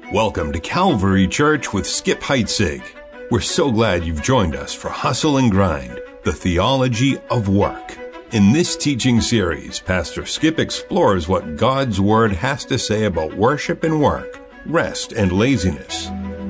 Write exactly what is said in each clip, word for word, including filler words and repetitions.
Welcome to Calvary Church with Skip Heitzig. We're so glad you've joined us for Hustle and Grind, the theology of work. In this teaching series, Pastor Skip explores what God's Word has to say about worship and work, rest and laziness.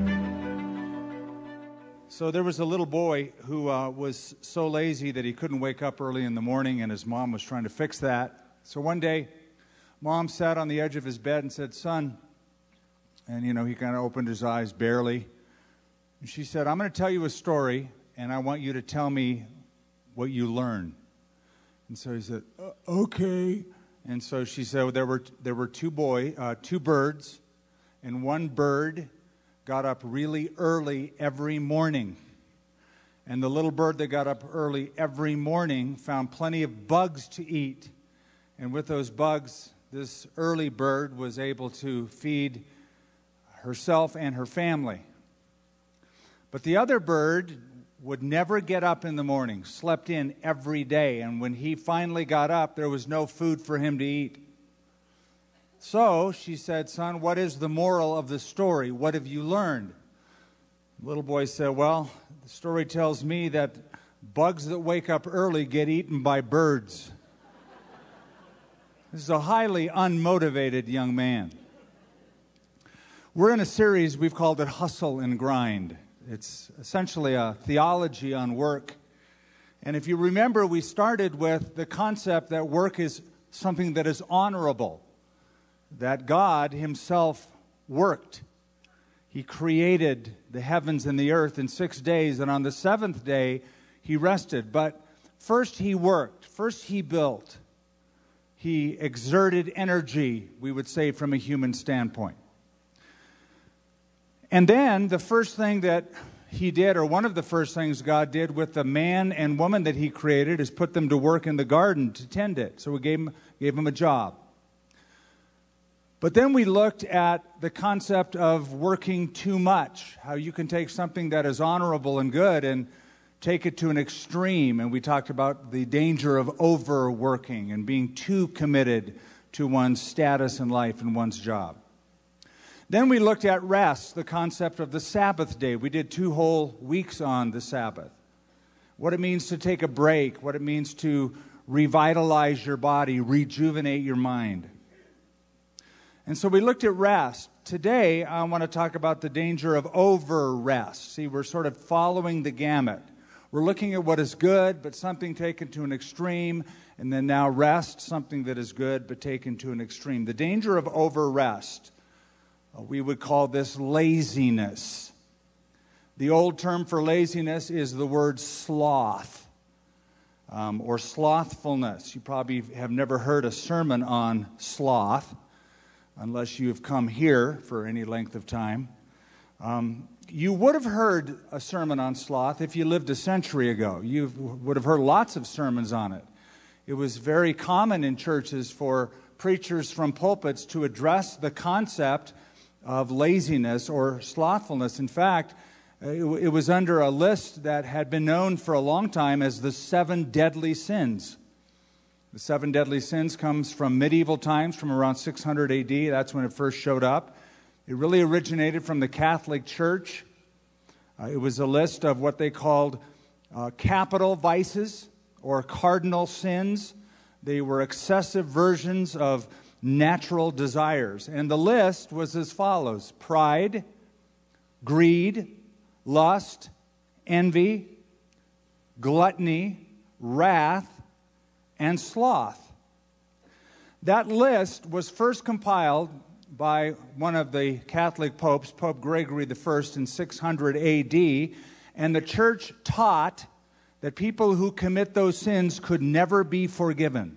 So there was a little boy who uh, was so lazy that he couldn't wake up early in the morning, and his mom was trying to fix that. So one day, Mom sat on the edge of his bed and said, "Son," and you know, he kind of opened his eyes barely. And she said, "I'm going to tell you a story, and I want you to tell me what you learn." And so he said, uh, "Okay." And so she said, well, there were there were two boy, uh, two birds, and one bird got up really early every morning. And the little bird that got up early every morning found plenty of bugs to eat. And with those bugs, this early bird was able to feed herself and her family. But the other bird would never get up in the morning, slept in every day, and when he finally got up, there was no food for him to eat. So she said, "Son, what is the moral of the story? What have you learned?" The little boy said, "Well, the story tells me that bugs that wake up early get eaten by birds." This is a highly unmotivated young man. We're in a series, we've called it Hustle and Grind. It's essentially a theology on work. And if you remember, we started with the concept that work is something that is honorable, that God himself worked. He created the heavens and the earth in six days, and on the seventh day, he rested. But first he worked, first he built. He exerted energy, we would say, from a human standpoint. And then the first thing that he did, or one of the first things God did with the man and woman that he created, is put them to work in the garden to tend it. So we gave him, gave him a job. But then we looked at the concept of working too much, how you can take something that is honorable and good and take it to an extreme. And we talked about the danger of overworking and being too committed to one's status in life and one's job. Then we looked at rest, the concept of the Sabbath day. We did two whole weeks on the Sabbath. What it means to take a break, what it means to revitalize your body, rejuvenate your mind. And so we looked at rest. Today, I want to talk about the danger of over-rest. See, we're sort of following the gamut. We're looking at what is good, but something taken to an extreme, and then now rest, something that is good, but taken to an extreme. The danger of over-rest. We would call this laziness. The old term for laziness is the word sloth, um, or slothfulness. You probably have never heard a sermon on sloth, unless you've come here for any length of time. Um, you would have heard a sermon on sloth if you lived a century ago. You would have heard lots of sermons on it. It was very common in churches for preachers from pulpits to address the concept of laziness or slothfulness. In fact, it, it was under a list that had been known for a long time as the seven deadly sins. The seven deadly sins comes from medieval times, from around six hundred A D. That's when it first showed up. It really originated from the Catholic Church. Uh, it was a list of what they called uh, capital vices or cardinal sins. They were excessive versions of natural desires. And the list was as follows: pride, greed, lust, envy, gluttony, wrath, and sloth. That list was first compiled by one of the Catholic popes, Pope Gregory the First, in six hundred A D, and the church taught that people who commit those sins could never be forgiven.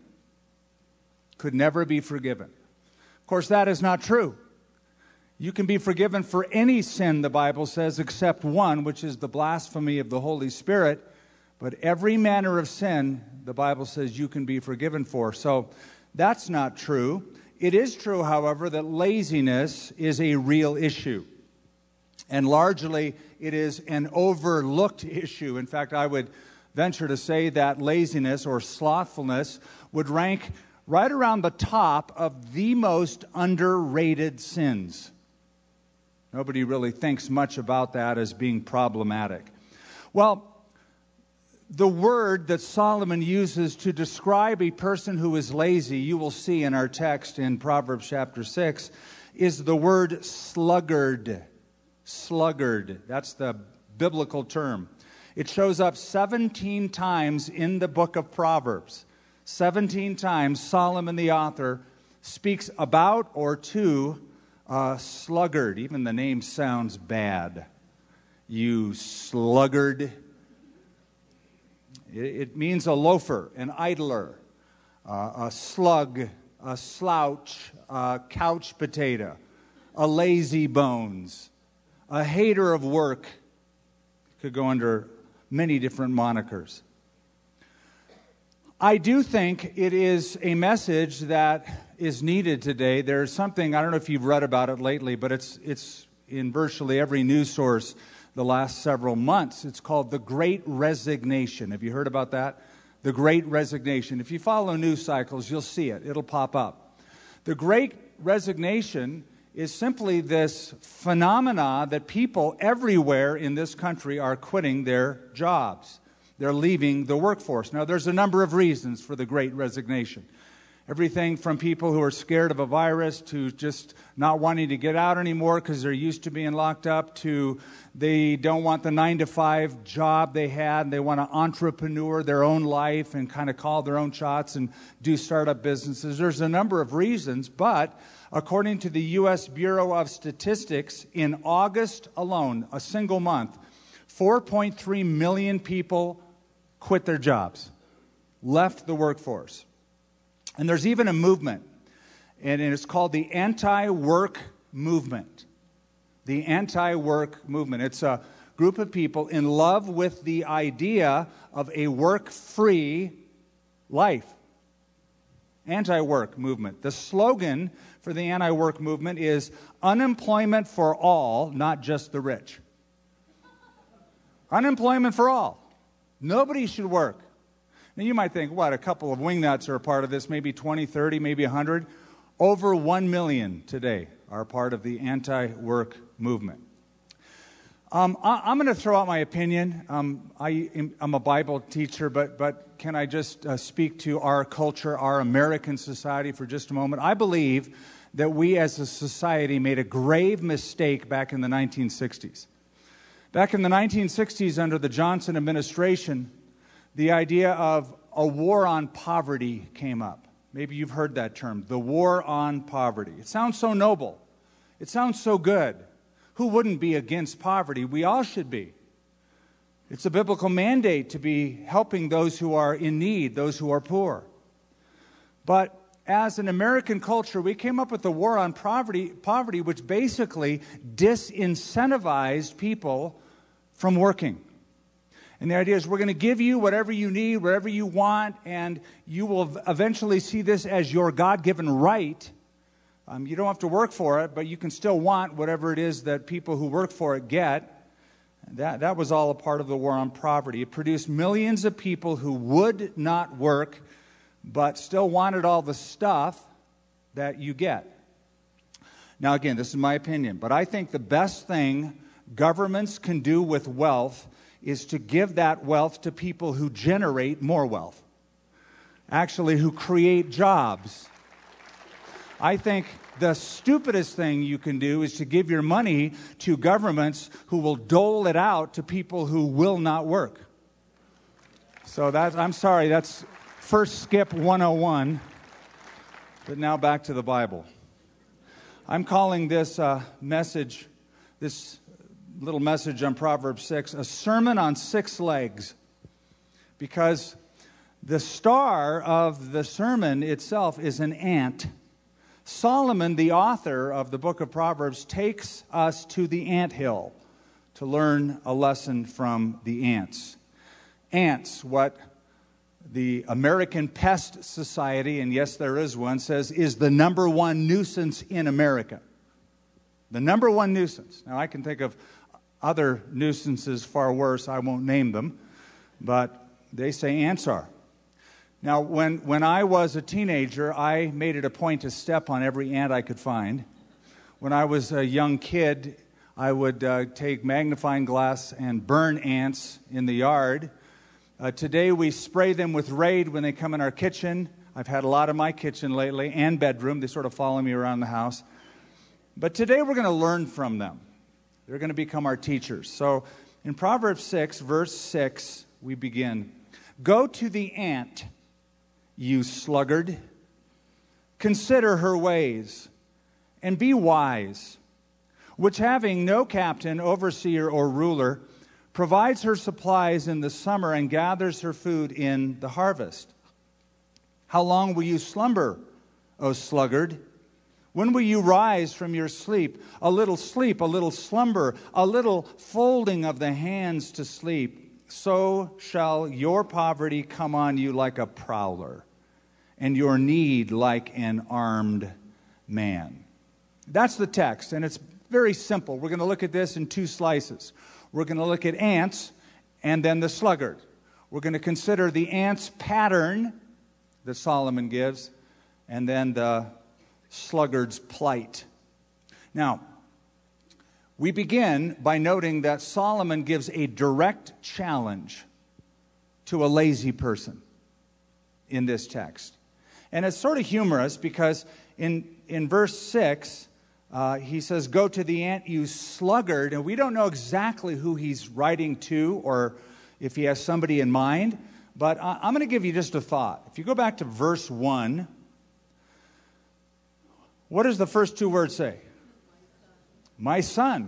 Could never be forgiven. Of course, that is not true. You can be forgiven for any sin, the Bible says, except one, which is the blasphemy of the Holy Spirit. But every manner of sin, the Bible says, you can be forgiven for. So that's not true. It is true, however, that laziness is a real issue. And largely, it is an overlooked issue. In fact, I would venture to say that laziness or slothfulness would rank right around the top of the most underrated sins. Nobody really thinks much about that as being problematic. Well, the word that Solomon uses to describe a person who is lazy, you will see in our text in Proverbs chapter six, is the word sluggard. Sluggard. That's the biblical term. It shows up seventeen times in the book of Proverbs. seventeen times Solomon the author speaks about or to a sluggard. Even the name sounds bad. You sluggard. It means a loafer, an idler, uh, a slug, a slouch, a couch potato, a lazy bones, a hater of work. Could go under many different monikers. I do think it is a message that is needed today. There's something, I don't know if you've read about it lately, but it's it's in virtually every news source the last several months. It's called the Great Resignation. Have you heard about that? The Great Resignation. If you follow news cycles, you'll see it. It'll pop up. The Great Resignation is simply this phenomena that people everywhere in this country are quitting their jobs. They're leaving the workforce. Now, there's a number of reasons for the Great Resignation. Everything from people who are scared of a virus to just not wanting to get out anymore because they're used to being locked up, to they don't want the nine to five job they had. They want to entrepreneur their own life and kind of call their own shots and do startup businesses. There's a number of reasons, but according to the U S Bureau of Statistics, in August alone, a single month, four point three million people quit their jobs, left the workforce. And there's even a movement, and it's called the anti-work movement. The anti-work movement. It's a group of people in love with the idea of a work-free life. Anti-work movement. The slogan for the anti-work movement is unemployment for all, not just the rich. Unemployment for all. Nobody should work. Now, you might think, what, a couple of wingnuts are a part of this, maybe twenty, thirty, maybe one hundred. Over one million today are part of the anti-work movement. Um, I, I'm going to throw out my opinion. Um, I, I'm a Bible teacher, but, but can I just uh, speak to our culture, our American society for just a moment? I believe that we as a society made a grave mistake back in the nineteen sixties. Back in the nineteen sixties, under the Johnson administration, the idea of a war on poverty came up. Maybe you've heard that term, the war on poverty. It sounds so noble. It sounds so good. Who wouldn't be against poverty? We all should be. It's a biblical mandate to be helping those who are in need, those who are poor. But as an American culture, we came up with the war on poverty, poverty, which basically disincentivized people from working. And the idea is we're going to give you whatever you need, whatever you want, and you will eventually see this as your God-given right. Um, you don't have to work for it, but you can still want whatever it is that people who work for it get. That, that was all a part of the war on poverty. It produced millions of people who would not work, but still wanted all the stuff that you get. Now, again, this is my opinion, but I think the best thing governments can do with wealth is to give that wealth to people who generate more wealth, actually who create jobs. I think the stupidest thing you can do is to give your money to governments who will dole it out to people who will not work. So that, I'm sorry, that's first skip one oh one, but now back to the Bible. I'm calling this uh, message, this little message on Proverbs six, a sermon on six legs, because the star of the sermon itself is an ant. Solomon, the author of the book of Proverbs, takes us to the anthill to learn a lesson from the ants. Ants, what the American Pest Society, and yes, there is one, says is the number one nuisance in America. The number one nuisance. Now, I can think of other nuisances far worse. I won't name them, but they say ants are. Now, when, when I was a teenager, I made it a point to step on every ant I could find. When I was a young kid, I would uh, take magnifying glass and burn ants in the yard. Uh, today we spray them with Raid when they come in our kitchen. I've had a lot in my kitchen lately and bedroom. They sort of follow me around the house. But today we're going to learn from them. They're going to become our teachers. So in Proverbs six, verse six, we begin. Go to the ant, you sluggard. Consider her ways, and be wise, which having no captain, overseer, or ruler, provides her supplies in the summer and gathers her food in the harvest. How long will you slumber, O sluggard? When will you rise from your sleep? A little sleep, a little slumber, a little folding of the hands to sleep. So shall your poverty come on you like a prowler, and your need like an armed man. That's the text, and it's very simple. We're going to look at this in two slices. We're going to look at ants and then the sluggard. We're going to consider the ant's pattern that Solomon gives, and then the sluggard's plight. Now, we begin by noting that Solomon gives a direct challenge to a lazy person in this text. And it's sort of humorous because in, in verse six, uh, he says, go to the ant, you sluggard. And we don't know exactly who he's writing to or if he has somebody in mind. But I, I'm going to give you just a thought. If you go back to verse one, what does the first two words say? My son.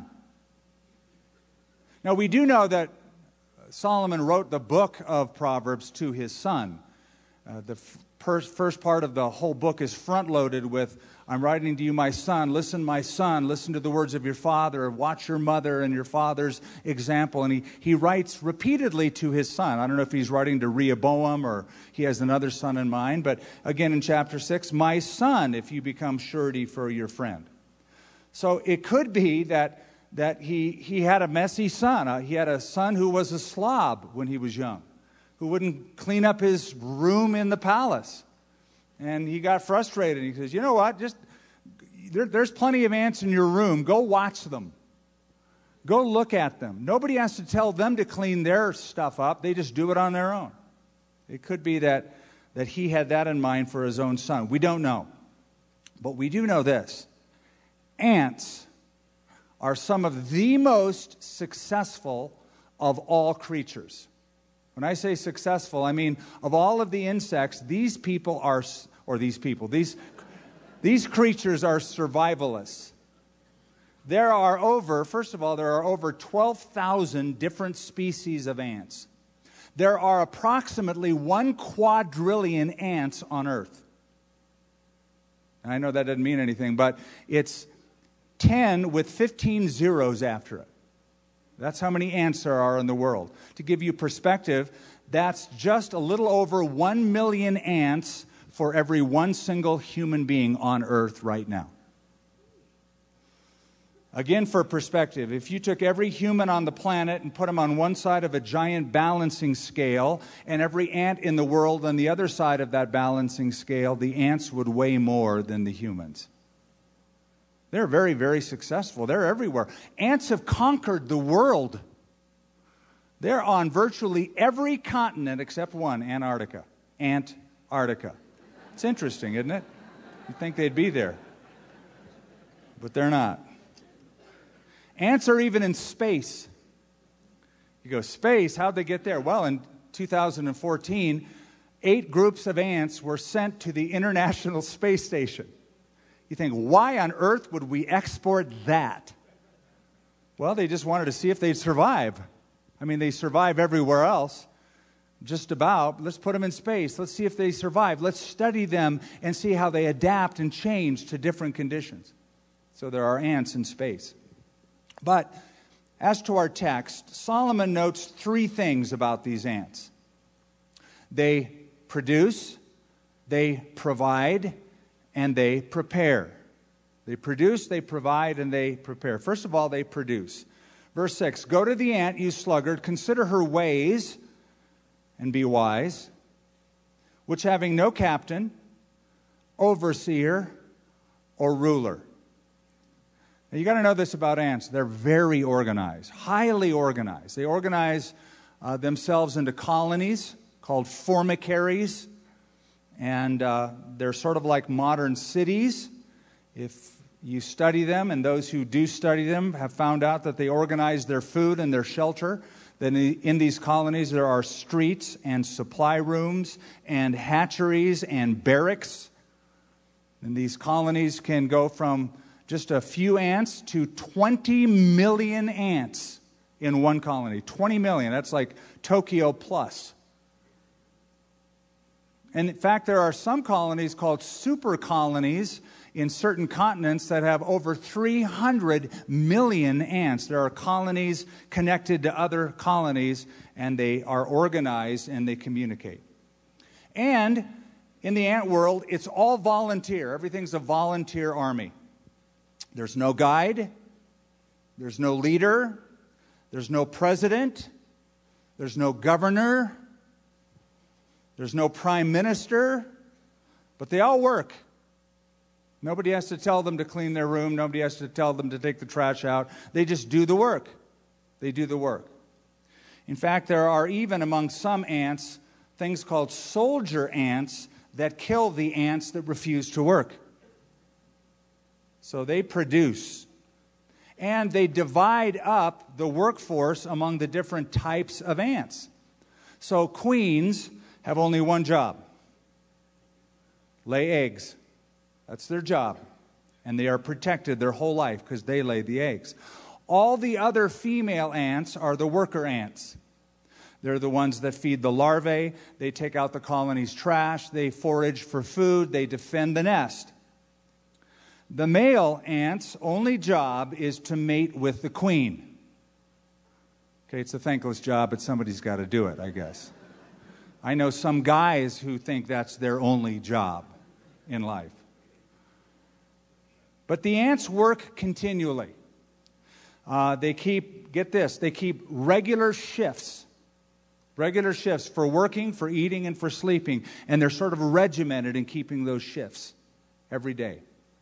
Now, we do know that Solomon wrote the book of Proverbs to his son. Uh, the f- first part of the whole book is front-loaded with, I'm writing to you, my son. Listen, my son. Listen to the words of your father. Watch your mother and your father's example. And he, he writes repeatedly to his son. I don't know if he's writing to Rehoboam or he has another son in mind. But again in chapter six, my son, if you become surety for your friend. So it could be that, that he, he had a messy son. Uh, he had a son who was a slob when he was young, who wouldn't clean up his room in the palace. And he got frustrated. He says, you know what, just there, there's plenty of ants in your room. Go watch them. Go look at them. Nobody has to tell them to clean their stuff up. They just do it on their own. It could be that, that he had that in mind for his own son. We don't know. But we do know this. Ants are some of the most successful of all creatures. When I say successful, I mean of all of the insects, these people are, or these people, these, these creatures are survivalists. There are over, first of all, there are over twelve thousand different species of ants. There are approximately one quadrillion ants on Earth. And I know that doesn't mean anything, but it's ten with fifteen zeros after it. That's how many ants there are in the world. To give you perspective, that's just a little over one million ants for every one single human being on Earth right now. Again, for perspective, if you took every human on the planet and put them on one side of a giant balancing scale, and every ant in the world on the other side of that balancing scale, the ants would weigh more than the humans. They're very, very successful. They're everywhere. Ants have conquered the world. They're on virtually every continent except one, Antarctica. Antarctica. It's interesting, isn't it? You'd think they'd be there. But they're not. Ants are even in space. You go, space? How'd they get there? Well, in two thousand fourteen, eight groups of ants were sent to the International Space Station. You think, why on earth would we export that? Well, they just wanted to see if they'd survive. I mean, they survive everywhere else, just about. Let's put them in space. Let's see if they survive. Let's study them and see how they adapt and change to different conditions. So there are ants in space. But as to our text, Solomon notes three things about these ants. They produce, they provide, and they prepare. They produce, they provide, and they prepare. First of all, they produce. Verse six, go to the ant, you sluggard, consider her ways, and be wise, which having no captain, overseer, or ruler. Now, you got to know this about ants. They're very organized, highly organized. They organize uh, themselves into colonies called formicaries, and uh, they're sort of like modern cities. If you study them, and those who do study them have found out that they organize their food and their shelter. Then in these colonies there are streets and supply rooms and hatcheries and barracks. And these colonies can go from just a few ants to twenty million ants in one colony. twenty million, that's like Tokyo plus. And in fact, there are some colonies called super colonies in certain continents that have over three hundred million ants. There are colonies connected to other colonies, and they are organized and they communicate. And in the ant world, it's all volunteer. Everything's a volunteer army. There's no guide. There's no leader. There's no president. There's no governor. There's no prime minister. But they all work. Nobody has to tell them to clean their room. Nobody has to tell them to take the trash out. They just do the work. They do the work. In fact, there are even among some ants things called soldier ants that kill the ants that refuse to work. So they produce. And they divide up the workforce among the different types of ants. So queens have only one job: lay eggs. That's their job. And they are protected their whole life because they lay the eggs. All the other female ants are the worker ants. They're the ones that feed the larvae. They take out the colony's trash. They forage for food. They defend the nest. The male ant's only job is to mate with the queen. Okay, it's a thankless job, but somebody's got to do it, I guess. I know some guys who think that's their only job in life. But the ants work continually. Uh, they keep, get this, they keep regular shifts. Regular shifts for working, for eating, and for sleeping. And they're sort of regimented in keeping those shifts every day.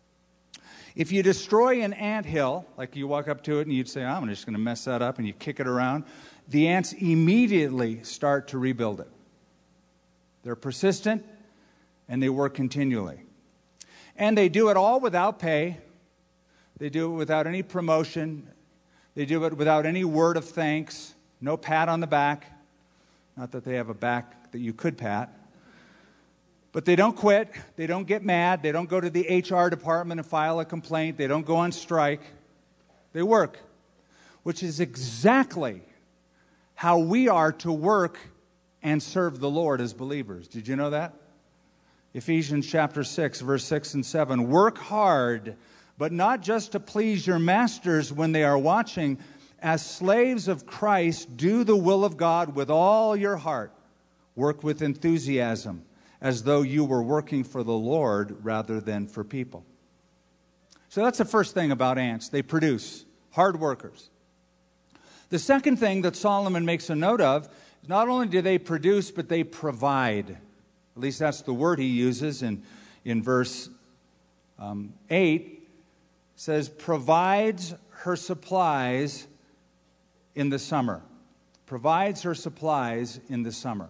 If you destroy an anthill, like you walk up to it and you'd say, oh, I'm just going to mess that up, and you kick it around, the ants immediately start to rebuild it. They're persistent, and they work continually. And they do it all without pay. They do it without any promotion. They do it without any word of thanks. No pat on the back. Not that they have a back that you could pat. But they don't quit. They don't get mad. They don't go to the H R department and file a complaint. They don't go on strike. They work, which is exactly how we are to work and serve the Lord as believers. Did you know that? Ephesians chapter six, verse six and seven. Work hard, but not just to please your masters when they are watching. As slaves of Christ, do the will of God with all your heart. Work with enthusiasm, as though you were working for the Lord rather than for people. So that's the first thing about ants. They produce. Hard workers. The second thing that Solomon makes a note of is not only do they produce, but they provide. At least that's the word he uses in, in verse um, eight. It says, provides her supplies in the summer. Provides her supplies in the summer.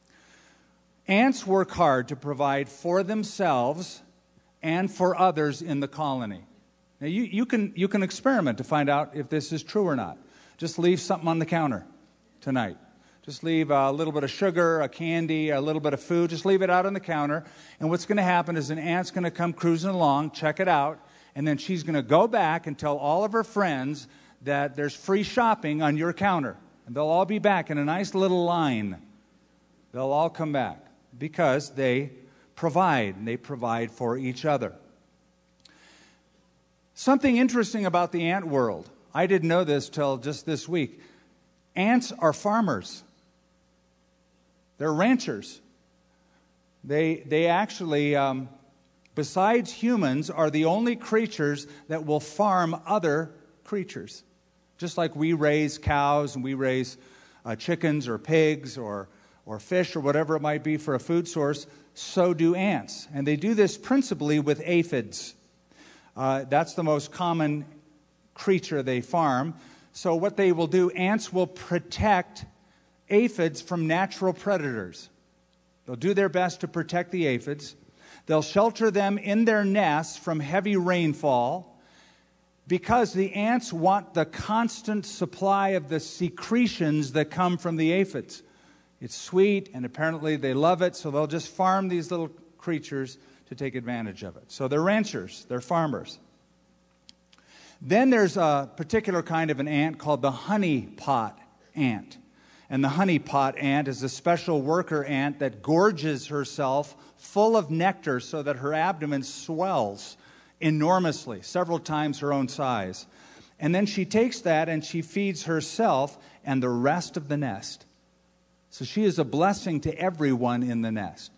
Ants work hard to provide for themselves and for others in the colony. Now, you, you, can, you can experiment to find out if this is true or not. Just leave something on the counter tonight. Just leave a little bit of sugar, a candy, a little bit of food. Just leave it out on the counter. And what's going to happen is an ant's going to come cruising along, check it out, and then she's going to go back and tell all of her friends that there's free shopping on your counter. And they'll all be back in a nice little line. They'll all come back because they provide, and they provide for each other. Something interesting about the ant world. I didn't know this till just this week. Ants are farmers. They're ranchers. They, they actually, um, besides humans, are the only creatures that will farm other creatures. Just like we raise cows and we raise uh, chickens or pigs or, or fish or whatever it might be for a food source, so do ants. And they do this principally with aphids. Uh, that's the most common creature they farm. So what they will do, ants will protect aphids from natural predators. They'll do their best to protect the aphids. They'll shelter them in their nests from heavy rainfall because the ants want the constant supply of the secretions that come from the aphids. It's sweet, and apparently they love it, so they'll just farm these little creatures to take advantage of it. So they're ranchers, they're farmers. Then there's a particular kind of an ant called the honey pot ant. And the honey pot ant is a special worker ant that gorges herself full of nectar so that her abdomen swells enormously, several times her own size. And then she takes that and she feeds herself and the rest of the nest. So she is a blessing to everyone in the nest.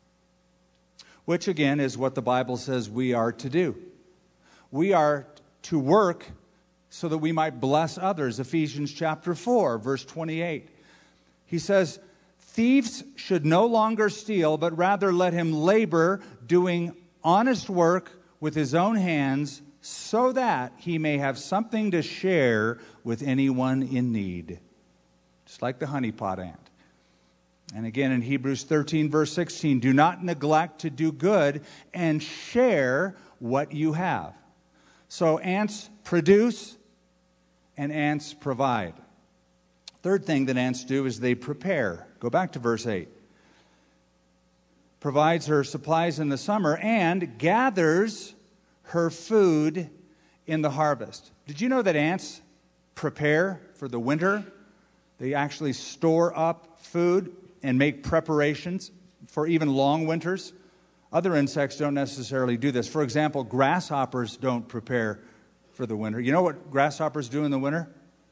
Which again is what the Bible says we are to do. We are to work so that we might bless others. Ephesians chapter four, verse twenty-eight. He says, thieves should no longer steal, but rather let him labor, doing honest work with his own hands, so that he may have something to share with anyone in need. Just like the honeypot ant. And again in Hebrews thirteen, verse sixteen, do not neglect to do good and share what you have. So ants produce and ants provide. Third thing that ants do is they prepare. Go back to verse eight. Provides her supplies in the summer and gathers her food in the harvest. Did you know that ants prepare for the winter? They actually store up food and make preparations for even long winters. Other insects don't necessarily do this. For example, grasshoppers don't prepare for the winter. You know what grasshoppers do in the winter?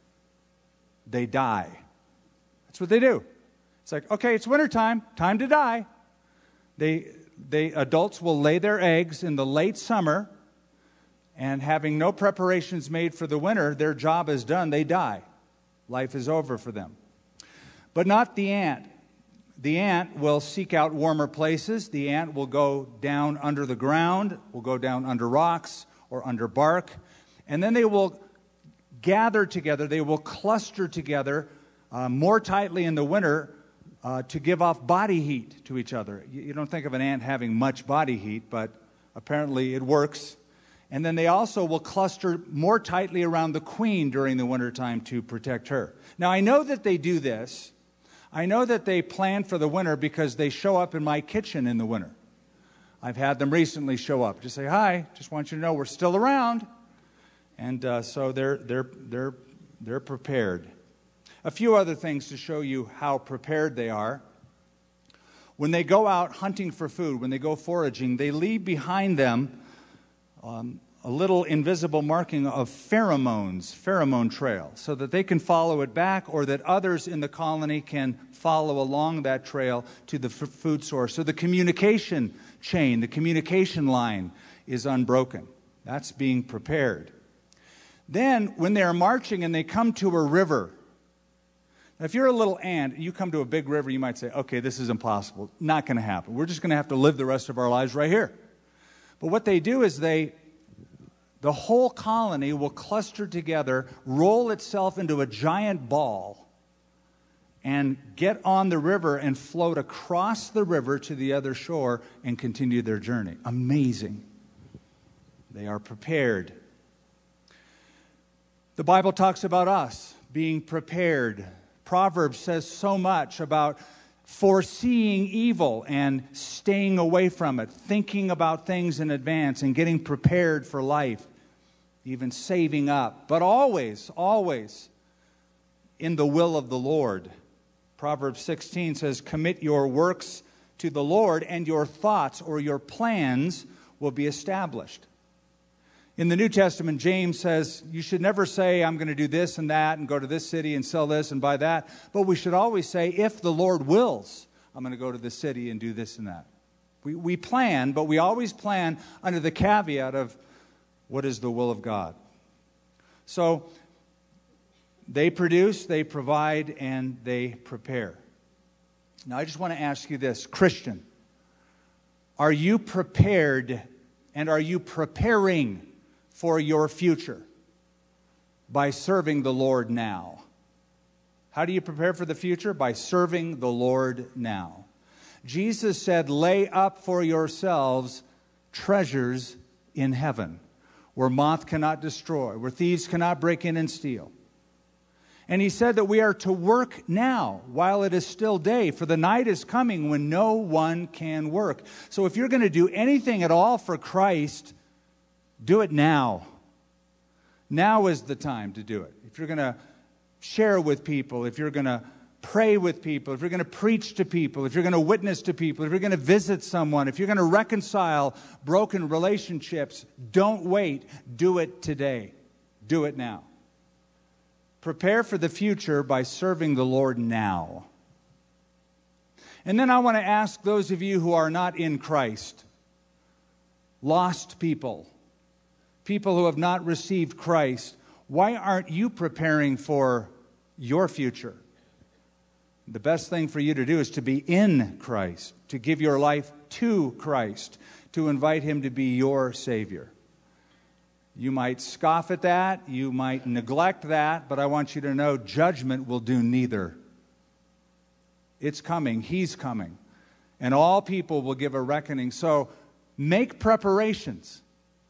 They die. That's what they do. It's like, okay, it's wintertime, time to die. They, they, adults will lay their eggs in the late summer, and having no preparations made for the winter, their job is done, they die. Life is over for them. But not the ant. The ant will seek out warmer places. The ant will go down under the ground, will go down under rocks or under bark, and then they will gather together, they will cluster together uh, more tightly in the winter uh, to give off body heat to each other. You, you don't think of an ant having much body heat, but apparently it works. And then they also will cluster more tightly around the queen during the wintertime to protect her. Now, I know that they do this. I know that they plan for the winter because they show up in my kitchen in the winter. I've had them recently show up. Just say, hi, just want you to know we're still around. And uh, so they're, they're, they're, they're prepared. A few other things to show you how prepared they are. When they go out hunting for food, when they go foraging, they leave behind them um, a little invisible marking of pheromones, pheromone trail, so that they can follow it back or that others in the colony can follow along that trail to the f- food source. So the communication chain, the communication line is unbroken. That's being prepared. Then, when they're marching and they come to a river, now if you're a little ant and you come to a big river, you might say, okay, this is impossible. Not going to happen. We're just going to have to live the rest of our lives right here. But what they do is they, the whole colony will cluster together, roll itself into a giant ball, and get on the river and float across the river to the other shore and continue their journey. Amazing. They are prepared. The Bible talks about us being prepared. Proverbs says so much about foreseeing evil and staying away from it, thinking about things in advance and getting prepared for life, even saving up, but always, always in the will of the Lord. Proverbs sixteen says, commit your works to the Lord and your thoughts or your plans will be established. In the New Testament, James says, you should never say, I'm going to do this and that and go to this city and sell this and buy that. But we should always say, if the Lord wills, I'm going to go to this city and do this and that. We, we plan, but we always plan under the caveat of what is the will of God. So they produce, they provide, and they prepare. Now, I just want to ask you this, Christian, are you prepared and are you preparing for your future? by serving the Lord now. How do you prepare for the future? By serving the Lord now. Jesus said, lay up for yourselves treasures in heaven, where moth cannot destroy, where thieves cannot break in and steal. And he said that we are to work now while it is still day, for the night is coming when no one can work. So if you're going to do anything at all for Christ, do it now. Now is the time to do it. If you're going to share with people, if you're going to pray with people, if you're going to preach to people, if you're going to witness to people, if you're going to visit someone, if you're going to reconcile broken relationships, don't wait. Do it today. Do it now. Prepare for the future by serving the Lord now. And then I want to ask those of you who are not in Christ, lost people, people who have not received Christ, why aren't you preparing for your future? The best thing for you to do is to be in Christ, to give your life to Christ, to invite Him to be your Savior. You might scoff at that, you might neglect that, but I want you to know judgment will do neither. It's coming, He's coming, and all people will give a reckoning. So make preparations,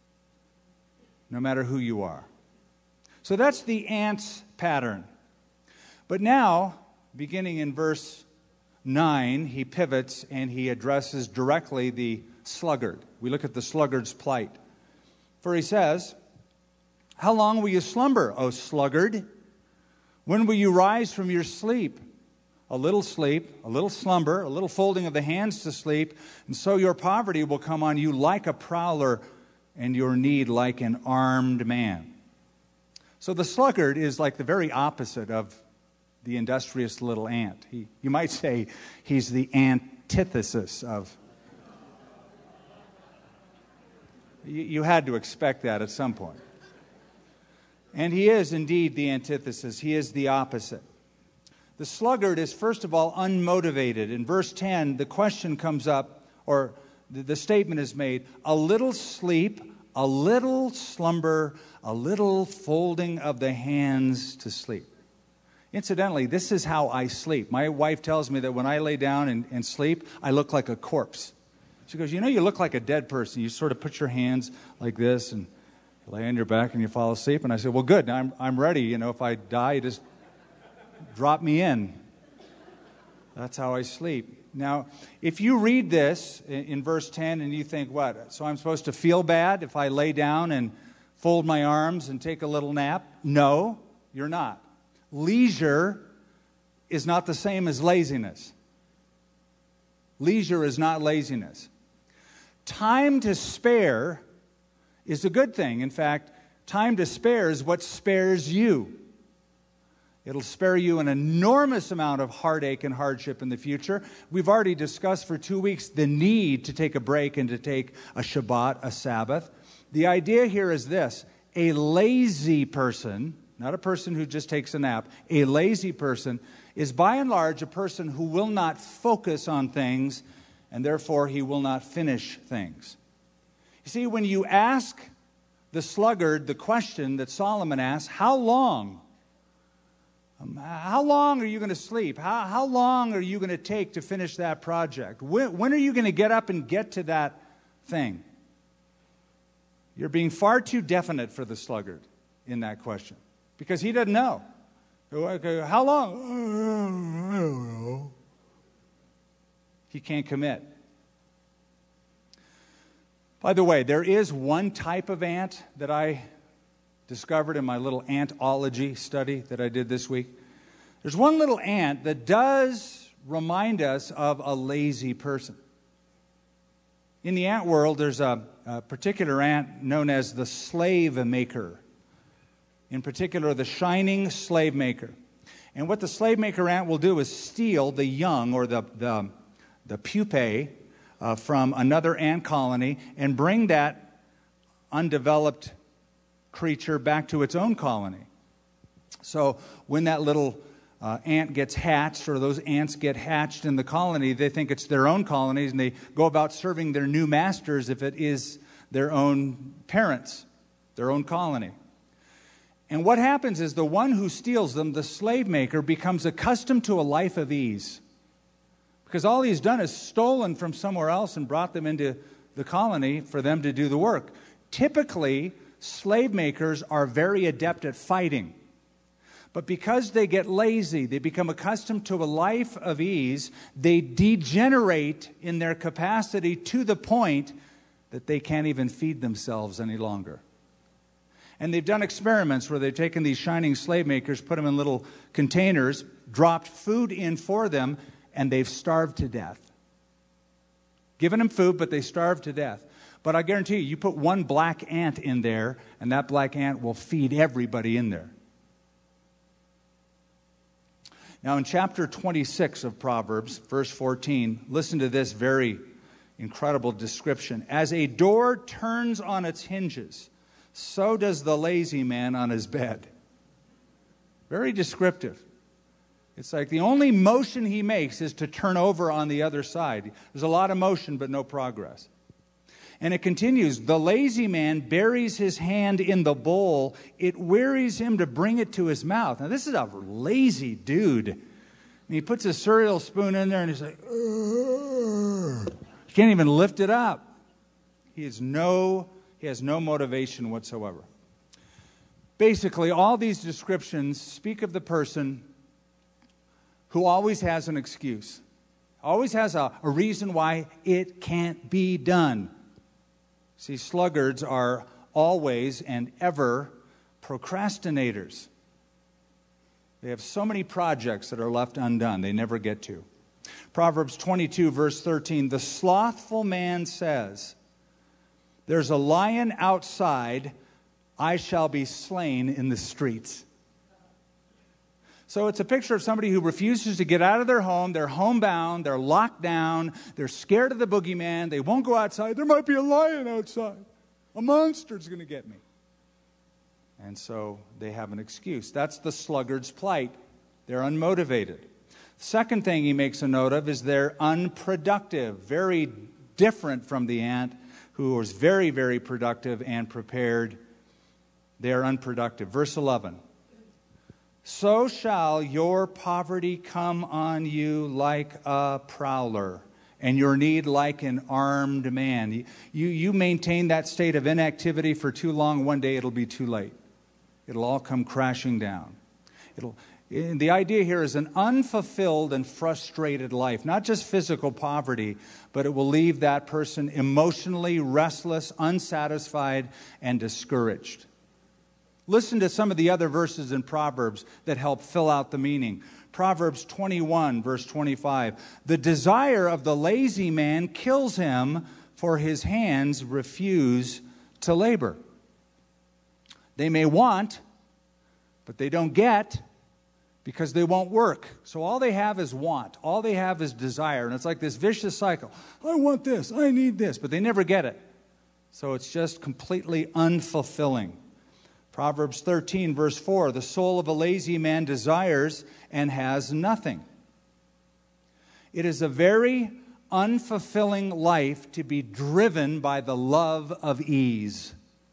no matter who you are. So that's the ant's pattern. But now, beginning in verse nine, he pivots and he addresses directly the sluggard. We look at the sluggard's plight. For he says, how long will you slumber, O sluggard? When will you rise from your sleep? A little sleep, a little slumber, a little folding of the hands to sleep, and so your poverty will come on you like a prowler, and your need like an armed man. So the sluggard is like the very opposite of the industrious little ant. He, you might say he's the antithesis of. You, you had to expect that at some point. And he is indeed the antithesis. He is the opposite. The sluggard is, first of all, unmotivated. In verse ten, the question comes up, or the, the statement is made, a little sleep, a little slumber, a little folding of the hands to sleep. Incidentally, this is how I sleep. My wife tells me that when I lay down and, and sleep, I look like a corpse. She goes, you know, you look like a dead person. You sort of put your hands like this and lay on your back and you fall asleep. And I said, well, good. I'm, I'm ready. You know, if I die, you just drop me in. That's how I sleep. Now, if you read this in, in verse ten and you think, what? So I'm supposed to feel bad if I lay down and fold my arms and take a little nap? No, you're not. Leisure is not the same as laziness. Leisure is not laziness. Time to spare is a good thing. In fact, time to spare is what spares you. It'll spare you an enormous amount of heartache and hardship in the future. We've already discussed for two weeks the need to take a break and to take a Shabbat, a Sabbath. The idea here is this: a lazy person, not a person who just takes a nap, a lazy person is by and large a person who will not focus on things, and therefore he will not finish things. You see, when you ask the sluggard the question that Solomon asks, how long? Um, how long are you going to sleep? How, how long are you going to take to finish that project? When, when are you going to get up and get to that thing? You're being far too definite for the sluggard in that question, because he doesn't know. How long? I don't know. He can't commit. By the way, there is one type of ant that I discovered in my little antology study that I did this week. There's one little ant that does remind us of a lazy person. In the ant world, there's a, a particular ant known as the slave maker. In particular, the shining slave maker. And what the slave maker ant will do is steal the young, or the, the, the pupae, uh, from another ant colony and bring that undeveloped creature back to its own colony. So when that little uh, ant gets hatched, or those ants get hatched in the colony, they think it's their own colonies, and they go about serving their new masters if it is their own parents, their own colony. And what happens is the one who steals them, the slave maker, becomes accustomed to a life of ease. Because all he's done is stolen from somewhere else and brought them into the colony for them to do the work. Typically, slave makers are very adept at fighting. But because they get lazy, they become accustomed to a life of ease, they degenerate in their capacity to the point that they can't even feed themselves any longer. And they've done experiments where they've taken these shining slave makers, put them in little containers, dropped food in for them, and they've starved to death. Given them food, but they starved to death. But I guarantee you, you put one black ant in there, and that black ant will feed everybody in there. Now, in chapter twenty-six of Proverbs, verse fourteen, listen to this very incredible description. As a door turns on its hinges, so does the lazy man on his bed. Very descriptive. It's like the only motion he makes is to turn over on the other side. There's a lot of motion, but no progress. And it continues, the lazy man buries his hand in the bowl. It wearies him to bring it to his mouth. Now, this is a lazy dude. And he puts a cereal spoon in there and he's like, ugh. He can't even lift it up. He has no, he has no motivation whatsoever. Basically, all these descriptions speak of the person who always has an excuse, always has a, a reason why it can't be done. See, sluggards are always and ever procrastinators. They have so many projects that are left undone, they never get to. Proverbs twenty-two, verse thirteen, the slothful man says, there's a lion outside, I shall be slain in the streets. So it's a picture of somebody who refuses to get out of their home. They're homebound. They're locked down. They're scared of the boogeyman. They won't go outside. There might be a lion outside. A monster's going to get me. And so they have an excuse. That's the sluggard's plight. They're unmotivated. Second thing he makes a note of is they're unproductive. Very different from the ant who was very, very productive and prepared. They're unproductive. Verse eleven. So shall your poverty come on you like a prowler, and your need like an armed man. You, you maintain that state of inactivity for too long, one day it'll be too late. It'll all come crashing down. It'll, the idea here is an unfulfilled and frustrated life, not just physical poverty, but it will leave that person emotionally restless, unsatisfied, and discouraged. Listen to some of the other verses in Proverbs that help fill out the meaning. Proverbs twenty-one, verse twenty-five. The desire of the lazy man kills him, for his hands refuse to labor. They may want, but they don't get because they won't work. So all they have is want. All they have is desire. And it's like this vicious cycle. I want this. I need this. But they never get it. So it's just completely unfulfilling. Proverbs thirteen, verse four, the soul of a lazy man desires and has nothing. It is a very unfulfilling life to be driven by the love of ease.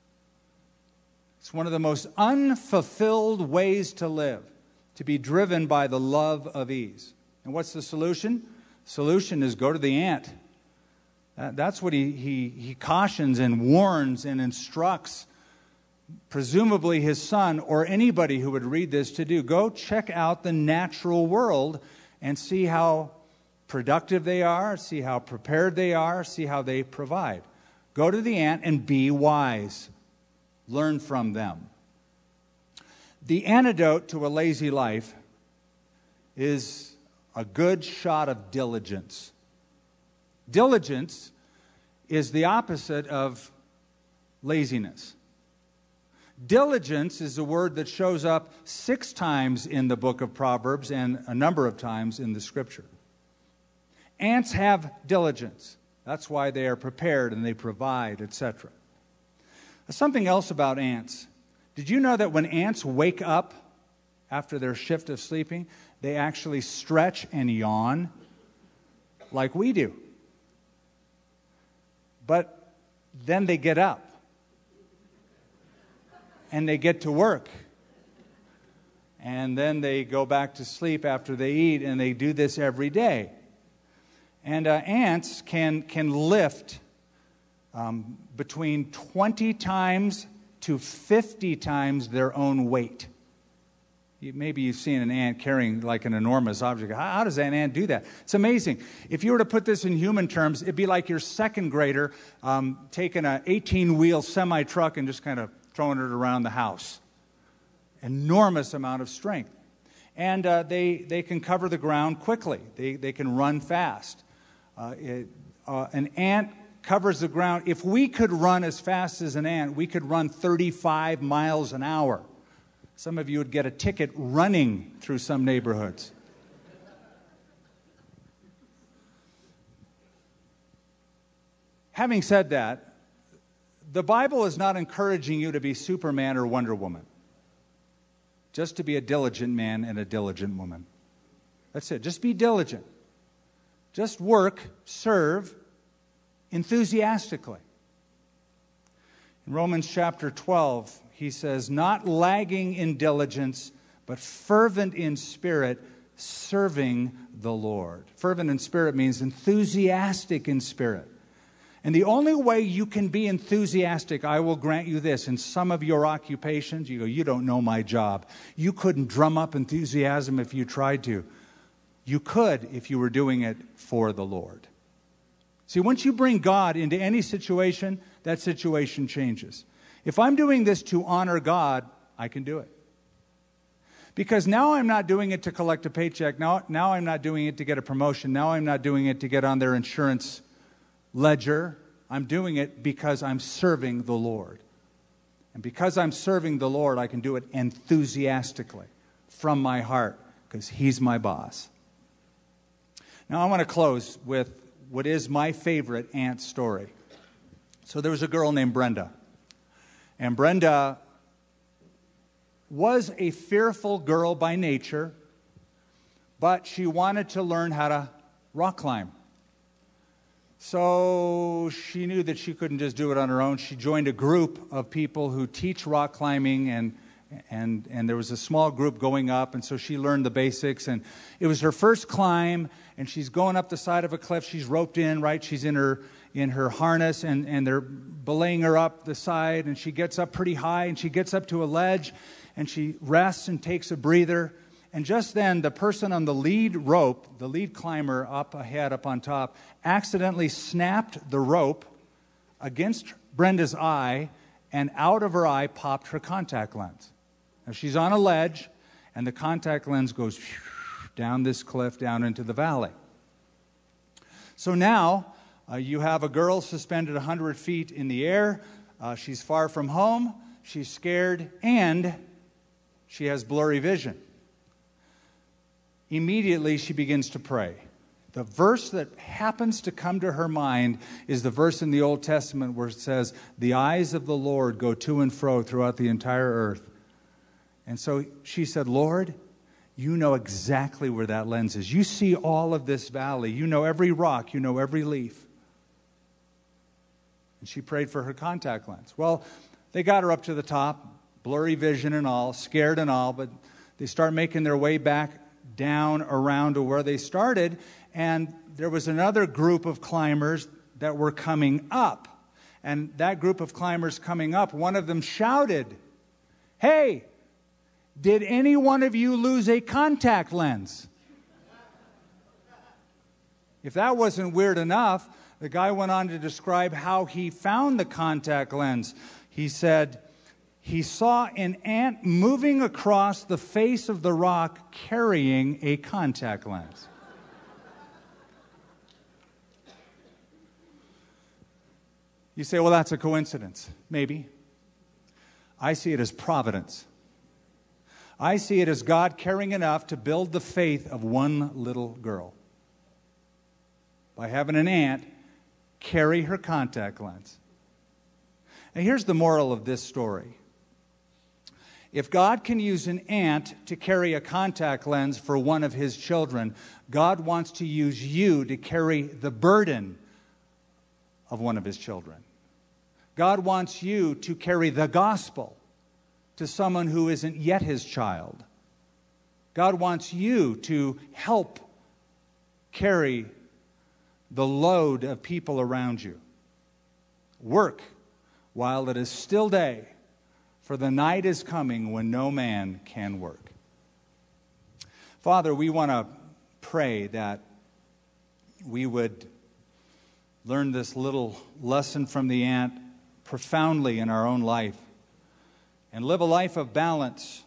It's one of the most unfulfilled ways to live, to be driven by the love of ease. And what's the solution? Solution is go to the ant. That's what he, he, he cautions and warns and instructs presumably his son or anybody who would read this to do. Go check out the natural world and see how productive they are, see how prepared they are, see how they provide. Go to the ant and be wise. Learn from them. The antidote to a lazy life is a good shot of diligence. Diligence is the opposite of laziness. Diligence is a word that shows up six times in the book of Proverbs and a number of times in the Scripture. Ants have diligence. That's why they are prepared and they provide, et cetera. Something else about ants. Did you know that when ants wake up after their shift of sleeping, they actually stretch and yawn like we do? But then they get up. And they get to work. and then they go back to sleep after they eat, and they do this every day. And uh, ants can, can lift um, between twenty times to fifty times their own weight. You, maybe you've seen an ant carrying like an enormous object. How, how does an ant do that? It's amazing. If you were to put this in human terms, it'd be like your second grader um, taking an eighteen-wheel semi-truck and just kind of throwing it around the house. Enormous amount of strength. And uh, they, they can cover the ground quickly. They, they can run fast. Uh, it, uh, an ant covers the ground. If we could run as fast as an ant, we could run thirty-five miles an hour. Some of you would get a ticket running through some neighborhoods. Having said that, the Bible is not encouraging you to be Superman or Wonder Woman. Just to be a diligent man and a diligent woman. That's it. Just be diligent. Just work, serve, enthusiastically. In Romans chapter twelve, he says, not lagging in diligence, but fervent in spirit, serving the Lord. Fervent in spirit means enthusiastic in spirit. And the only way you can be enthusiastic, I will grant you this, in some of your occupations, you go, you don't know my job. You couldn't drum up enthusiasm if you tried to. You could if you were doing it for the Lord. See, once you bring God into any situation, that situation changes. If I'm doing this to honor God, I can do it. Because now I'm not doing it to collect a paycheck. Now, now I'm not doing it to get a promotion. Now I'm not doing it to get on their insurance ledger. I'm doing it because I'm serving the Lord. And because I'm serving the Lord, I can do it enthusiastically from my heart because He's my boss. Now I want to close with what is my favorite ant story. So there was a girl named Brenda. And Brenda was a fearful girl by nature, but she wanted to learn how to rock climb. So she knew that she couldn't just do it on her own. She joined a group of people who teach rock climbing, and and and there was a small group going up, and so she learned the basics. And it was her first climb, and she's going up the side of a cliff. She's roped in, right? She's in her in her harness, and, and they're belaying her up the side, and she gets up pretty high, and she gets up to a ledge, and she rests and takes a breather. And just then, the person on the lead rope, the lead climber up ahead, up on top, accidentally snapped the rope against Brenda's eye, and out of her eye popped her contact lens. Now, she's on a ledge, and the contact lens goes down this cliff, down into the valley. So now, uh, you have a girl suspended one hundred feet in the air. Uh, she's far from home. She's scared, and she has blurry vision. Immediately, she begins to pray. The verse that happens to come to her mind is the verse in the Old Testament where it says, the eyes of the Lord go to and fro throughout the entire earth. And so she said, Lord, you know exactly where that lens is. You see all of this valley. You know every rock. You know every leaf. And she prayed for her contact lens. Well, they got her up to the top, blurry vision and all, scared and all, but they start making their way back down around to where they started, and there was another group of climbers that were coming up. And that group of climbers coming up, one of them shouted, hey, did any one of you lose a contact lens? If that wasn't weird enough, the guy went on to describe how he found the contact lens. He said, he saw an ant moving across the face of the rock carrying a contact lens. You say, well, that's a coincidence. Maybe. I see it as providence. I see it as God caring enough to build the faith of one little girl by having an ant carry her contact lens. And here's the moral of this story. If God can use an ant to carry a contact lens for one of His children, God wants to use you to carry the burden of one of His children. God wants you to carry the gospel to someone who isn't yet His child. God wants you to help carry the load of people around you. Work while it is still day, for the night is coming when no man can work. Father, we want to pray that we would learn this little lesson from the ant profoundly in our own life and live a life of balance,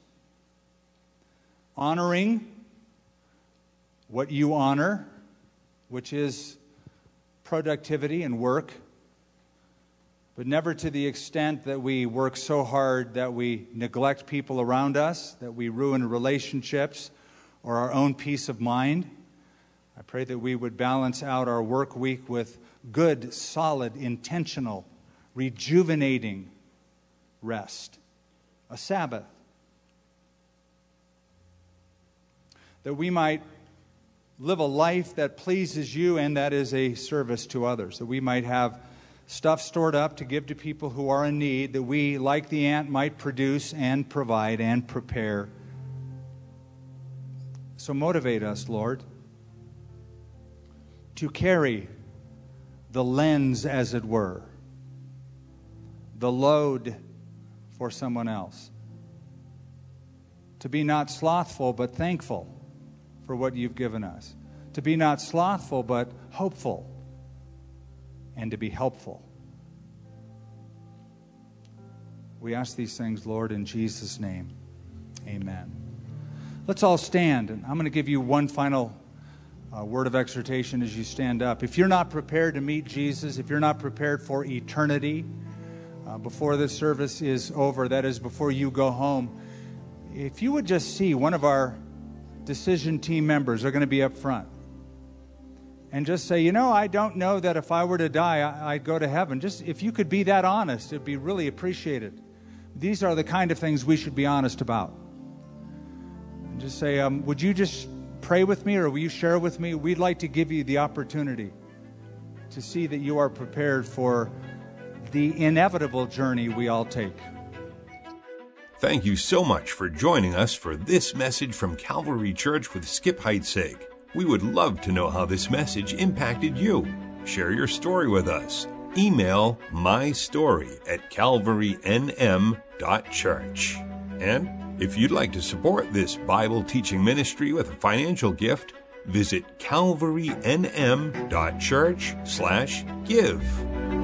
honoring what you honor, which is productivity and work, but never to the extent that we work so hard that we neglect people around us, that we ruin relationships or our own peace of mind. I pray that we would balance out our work week with good, solid, intentional, rejuvenating rest, a Sabbath, that we might live a life that pleases you and that is a service to others, that we might have stuff stored up to give to people who are in need, that we, like the ant, might produce and provide and prepare. So motivate us, Lord, to carry the lens, as it were, the load for someone else, to be not slothful but thankful for what you've given us, to be not slothful but hopeful, and to be helpful. We ask these things, Lord, in Jesus' name. Amen. Let's all stand, and I'm going to give you one final uh, word of exhortation as you stand up. If you're not prepared to meet Jesus, if you're not prepared for eternity uh, before this service is over, that is, before you go home, if you would just see one of our decision team members are going to be up front, and just say, you know, I don't know that if I were to die, I, I'd go to heaven. Just if you could be that honest, it'd be really appreciated. These are the kind of things we should be honest about. And just say, um, would you just pray with me, or will you share with me? We'd like to give you the opportunity to see that you are prepared for the inevitable journey we all take. Thank you so much for joining us for this message from Calvary Church with Skip Heitzig. We would love to know how this message impacted you. Share your story with us. Email mystory at calvary n m dot church. And if you'd like to support this Bible teaching ministry with a financial gift, visit calvary n m dot church slash give.